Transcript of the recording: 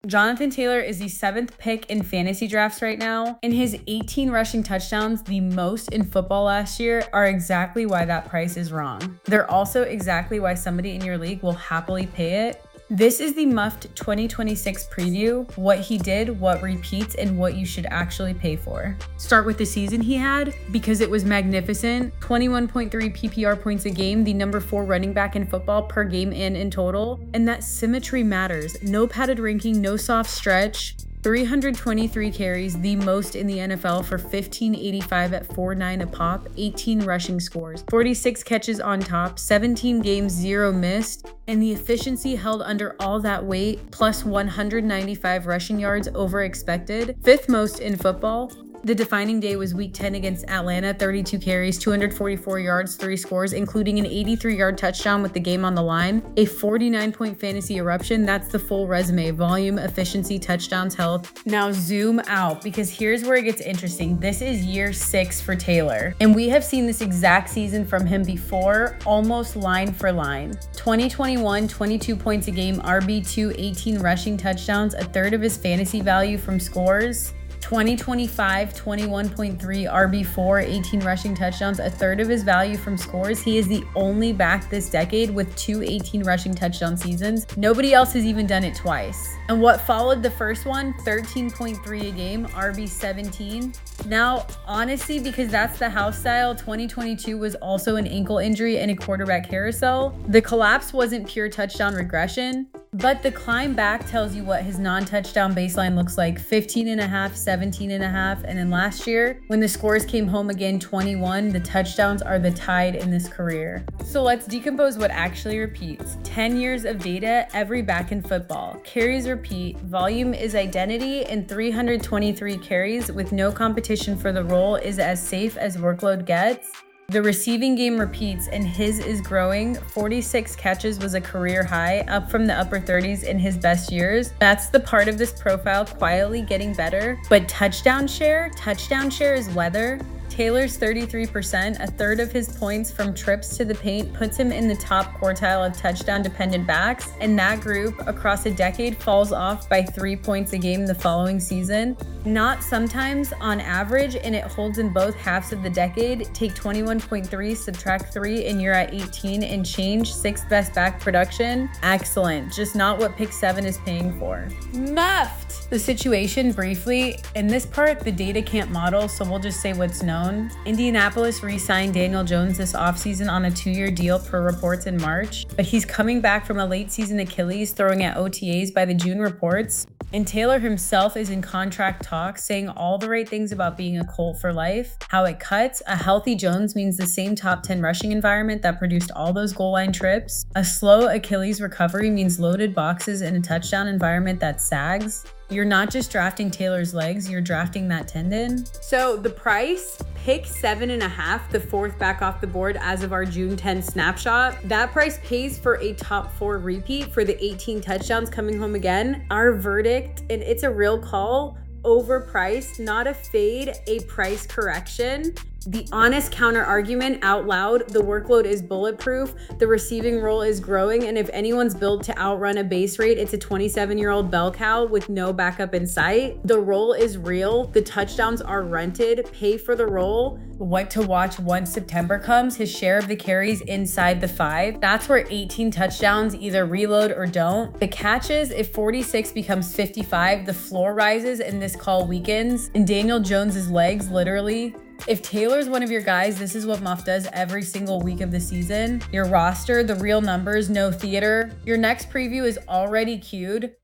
Jonathan Taylor is the 7th pick in fantasy drafts right now, and his 18 rushing touchdowns, the most in football last year, are exactly why that price is wrong. They're also exactly why somebody in your league will happily pay it. This is the Muffed 2026 preview, what he did, what repeats, and what you should actually pay for. Start with the season he had, because it was magnificent. 21.3 PPR points a game, the number 4 running back in football per game and in total. And that symmetry matters. No padded ranking, no soft stretch. 323 carries, the most in the NFL for 1585 at 4.9 a pop, 18 rushing scores, 46 catches on top, 17 games, 0 missed, and the efficiency held under all that weight, plus 195 rushing yards over expected, 5th most in football. The defining day was week 10 against Atlanta, 32 carries, 244 yards, 3 scores, including an 83-yard touchdown with the game on the line, a 49-point fantasy eruption. That's the full resume: volume, efficiency, touchdowns, health. Now zoom out, because here's where it gets interesting. This is year 6 for Taylor, and we have seen this exact season from him before, almost line for line. 2021, 22 points a game, RB2, 18 rushing touchdowns, a third of his fantasy value from scores. 2025, 21.3 RB4, 18 rushing touchdowns, a third of his value from scores. He is the only back this decade with 2 18 rushing touchdown seasons. Nobody else has even done it twice. And what followed the first one, 13.3 a game, RB17. Now, honestly, because that's the house style, 2022 was also an ankle injury and a quarterback carousel. The collapse wasn't pure touchdown regression, but the climb back tells you what his non-touchdown baseline looks like: 15.5, 17.5, and then last year, when the scores came home again, 21, the touchdowns are the tide in this career. So let's decompose what actually repeats. 10 years of data, every back in football. Carries repeat, volume is identity, and 323 carries with no competition for the role is as safe as workload gets. The receiving game repeats, and his is growing. 46 catches was a career high, up from the upper 30s in his best years. That's the part of this profile quietly getting better. But touchdown share is weather. Taylor's 33%, a third of his points from trips to the paint, puts him in the top quartile of touchdown-dependent backs, and that group across a decade falls off by 3 points a game the following season. Not sometimes, on average, and it holds in both halves of the decade. Take 21.3, subtract 3, and you're at 18 and change. 6th best back production. Excellent, just not what pick 7 is paying for. Muffed! The situation briefly, in this part, the data can't model, so we'll just say what's known. Indianapolis re-signed Daniel Jones this offseason on a 2-year deal per reports in March, but he's coming back from a late season Achilles throwing at OTAs by the June reports. And Taylor himself is in contract talks, saying all the right things about being a Colt for life. How it cuts: a healthy Jones means the same top 10 rushing environment that produced all those goal line trips. A slow Achilles recovery means loaded boxes in a touchdown environment that sags. You're not just drafting Taylor's legs, you're drafting that tendon. So the price, pick 7.5, the 4th back off the board as of our June 10 snapshot. That price pays for a top 4 repeat for the 18 touchdowns coming home again. Our verdict, and it's a real call, overpriced, not a fade, a price correction. The honest counter argument out loud: the workload is bulletproof, the receiving role is growing, and if anyone's built to outrun a base rate, it's a 27-year-old bell cow with no backup in sight. The role is real, the touchdowns are rented, pay for the role. What to watch once September comes: his share of the carries inside the 5. That's where 18 touchdowns either reload or don't. The catch is, if 46 becomes 55, the floor rises and this call weakens, and Daniel Jones's legs literally. If Taylor's one of your guys, this is what Muff does every single week of the season. Your roster, the real numbers, no theater. Your next preview is already queued.